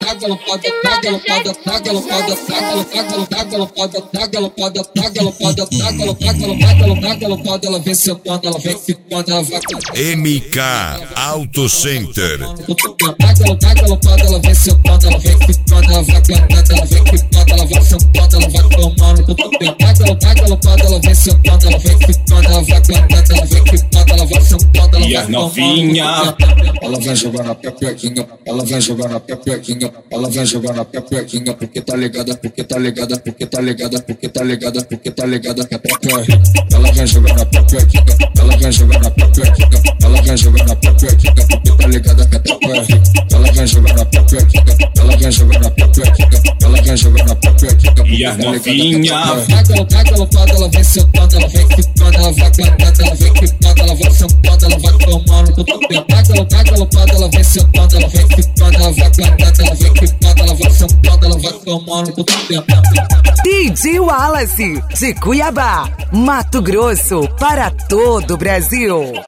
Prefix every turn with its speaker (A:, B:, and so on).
A: ela vem sentando, ela vem ficando, ela vai.
B: MK Auto Center.
A: Ela vem sentando, ela vem ficando, ela vai cantando, ela vem ficando, ela vai sentando, ela vai tomando. Ela vem sentando, ela vem ficando, ela vai cantando, ela vem ficando, ela vai sentando, ela
C: e
A: vai
C: as novinha.
A: Ela vem jogar na pepequinha, ela vem jogar na pepequinha, ela vem jogar na pepequinha, porque tá ligada, porque tá ligada, porque tá ligada, porque tá ligada, porque tá ligada que é pepequinha. Ela vem jogar na pepequinha, ela vem jogar na pepequinha, ela vem jogar na pepequinha, porque tá ligada que é pepequinha. Ela vem jogar na pepequinha, ela vem jogar na pepequinha, ela vem jogar na pepequinha,
C: e as novinha.
A: Ela vem sentando, ela vem ficando, ela vai cantando, ela vem ficando, ela vai sentando, ela vai tomando. Ela vem sentando, ela vem ficando, ela vai cantando, ela vem ficando, ela vai sentando, ela vai tomando.
D: DJ Wallace, de Cuiabá, Mato Grosso, para todo o Brasil.